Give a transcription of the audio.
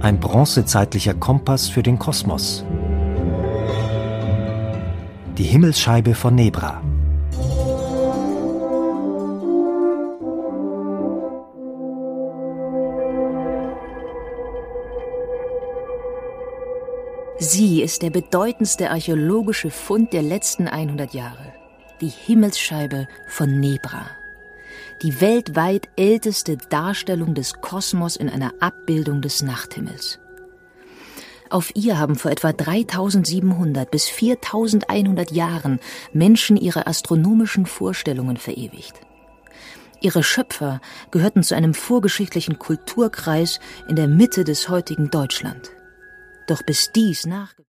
Ein bronzezeitlicher Kompass für den Kosmos. Die Himmelsscheibe von Nebra. Sie ist der bedeutendste archäologische Fund der letzten 100 Jahre. Die Himmelsscheibe von Nebra. Die weltweit älteste Darstellung des Kosmos in einer Abbildung des Nachthimmels. Auf ihr haben vor etwa 3700 bis 4100 Jahren Menschen ihre astronomischen Vorstellungen verewigt. Ihre Schöpfer gehörten zu einem vorgeschichtlichen Kulturkreis in der Mitte des heutigen Deutschland. Doch bis dies